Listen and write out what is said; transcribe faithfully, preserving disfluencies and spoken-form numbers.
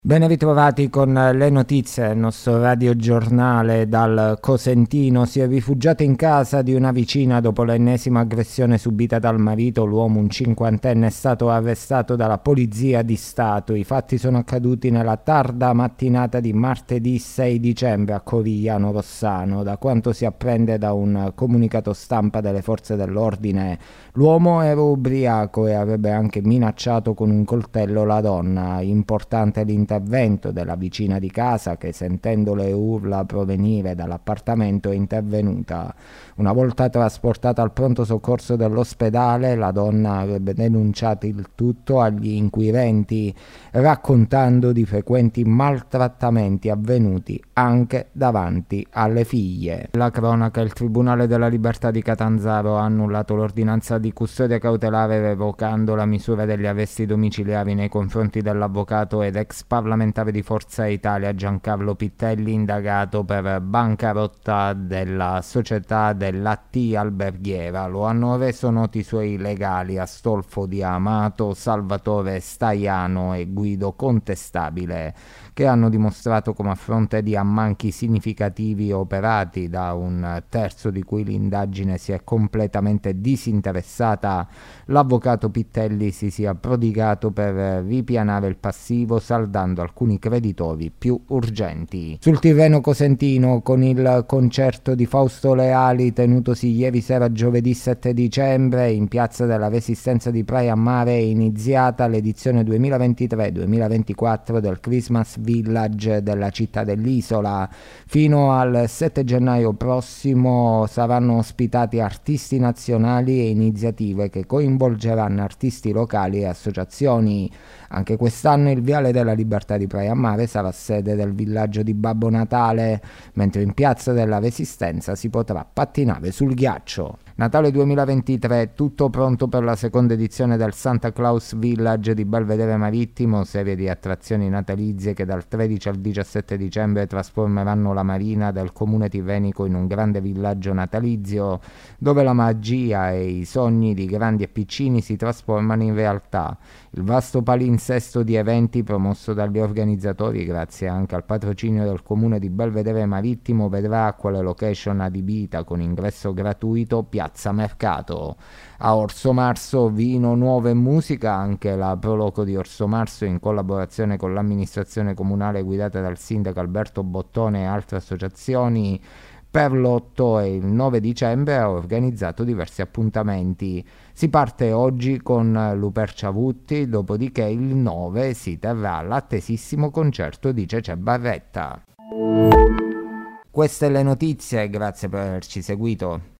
Ben ritrovati con le notizie del nostro radiogiornale dal Cosentino. Si è rifugiato in casa di una vicina dopo l'ennesima aggressione subita dal marito. L'uomo, un cinquantenne, è stato arrestato dalla Polizia di Stato. I fatti sono accaduti nella tarda mattinata di martedì sei dicembre a Corigliano Rossano. Da quanto si apprende da un comunicato stampa delle forze dell'ordine, l'uomo era ubriaco e avrebbe anche minacciato con un coltello la donna. Importante l'intervento Intervento della vicina di casa che, sentendo le urla provenire dall'appartamento, è intervenuta. Una volta trasportata al pronto soccorso dell'ospedale, la donna avrebbe denunciato il tutto agli inquirenti, raccontando di frequenti maltrattamenti avvenuti anche davanti alle figlie. La cronaca: il Tribunale della Libertà di Catanzaro ha annullato l'ordinanza di custodia cautelare revocando la misura degli arresti domiciliari nei confronti dell'avvocato ed ex parlamentare di Forza Italia Giancarlo Pittelli, indagato per bancarotta della società della T Alberghiera. Lo hanno reso noti i suoi legali Astolfo Di Amato, Salvatore Staiano e Guido Contestabile, che hanno dimostrato come, a fronte di ammanchi significativi operati da un terzo di cui l'indagine si è completamente disinteressata, l'avvocato Pittelli si sia prodigato per ripianare il passivo, saldando alcuni creditori più urgenti. Sul Tirreno Cosentino, con il concerto di Fausto Leali tenutosi ieri sera giovedì sette dicembre in piazza della Resistenza di Praia a Mare, è iniziata l'edizione duemilaventitré duemilaventiquattro del Christmas Village della città dell'isola. Fino al sette gennaio prossimo saranno ospitati artisti nazionali e iniziative che coinvolgeranno artisti locali e associazioni. Anche quest'anno il Viale della Libertà di Praia a Mare sarà sede del villaggio di Babbo Natale, mentre in piazza della Resistenza si potrà pattinare sul ghiaccio. Natale duemilaventitré, tutto pronto per la seconda edizione del Santa Claus Village di Belvedere Marittimo, serie di attrazioni natalizie che dal tredici al diciassette dicembre trasformeranno la marina del comune tirrenico in un grande villaggio natalizio, dove la magia e i sogni di grandi e piccini si trasformano in realtà. Il vasto palinsesto di eventi promosso dagli organizzatori, grazie anche al patrocinio del comune di Belvedere Marittimo, vedrà quale location adibita con ingresso gratuito Piazza Mercato. A Orso Marso, vino, nuovo e musica. Anche la Proloco di Orso Marso, in collaborazione con l'amministrazione comunale guidata dal sindaco Alberto Bottone e altre associazioni, per l'otto e il nove dicembre ha organizzato diversi appuntamenti. Si parte oggi con Lupercia Vutti, dopodiché il nove si terrà l'attesissimo concerto di Cece Barretta. Queste le notizie, grazie per averci seguito.